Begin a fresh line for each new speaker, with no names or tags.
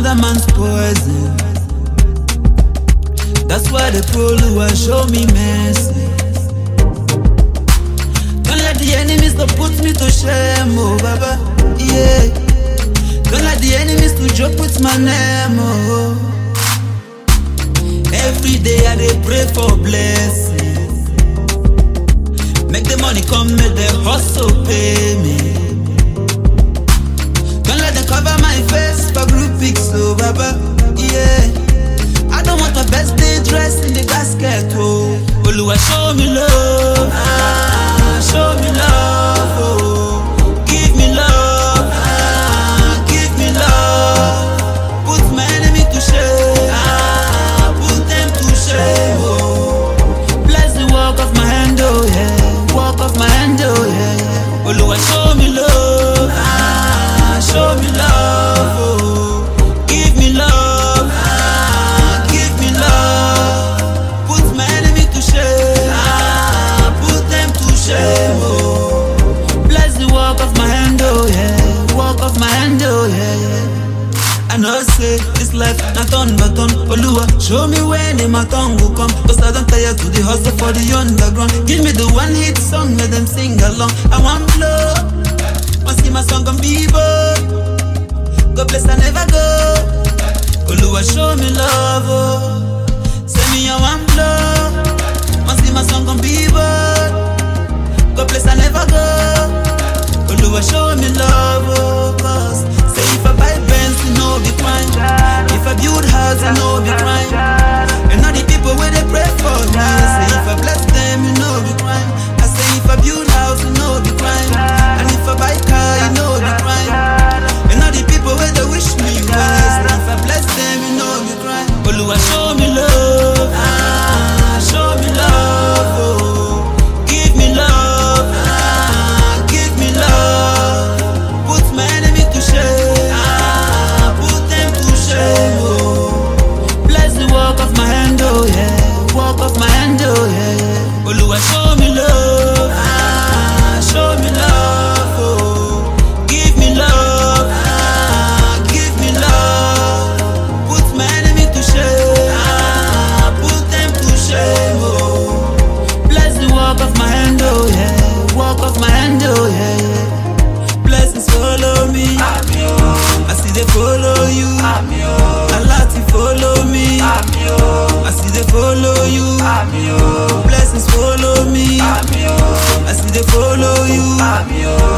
another man's poison. That's why the Oluwa show me mercy. Don't let the enemies to put me to shame, oh Baba, yeah. Don't let the enemies to joke with my name, oh. Every day I dey pray for blessing. Make the money come, make the hustle pay me. Don't let them cover my face for group pics, oh Baba, yeah. I don't want a birthday dress in the basket, oh. Oluwa show me love, show me love, oh. Give me love, give me love. Put my enemy to shame, put them to shame, oh. Bless the work of my hand, oh yeah. Work of my hand, oh yeah. Oluwa show me love, show me love, oh. Give me love, give me love. Put my enemy to shame, put them to shame, oh. Bless the work of my hand, oh yeah. Work of my hand, oh yeah. I know say this life not on but on. Oluwa, show me when my tongue will come. Cause I don't tire to the hustle for the underground. Give me the one hit song, let them sing along. I want blow, want see my song on Billboard. God bless I never go. Oluwa show me love, oh. Send me a one blow, want see my song on Billboard. God bless I never go. Oluwa show me love, oh. Cause say if I buy Benz, you know be crime. If I build house, you know be crime. And all the people where they pray for me, say if I bless them, you know be crime. I say if I build house, you know be crime. And if I buy car, you know be crime. And all the people where they wish me well, say if I bless them, you know be crime. Oluwa show me love, show me love, oh. Give me love, give me love. Put my enemy to shame, put them to shame, oh. Bless the work of my hand, oh yeah. Work of my hand, oh yeah. Oluwa show me love, show me love, oh. Give me love, give me love. Put my enemy to shame, put them to shame, oh. Bless the work of my hand, oh yeah. Work of my hand, oh yeah. Blessings follow me, I see they follow you. Allah to follow me, I see they follow you. Blessings follow me, I see they follow you.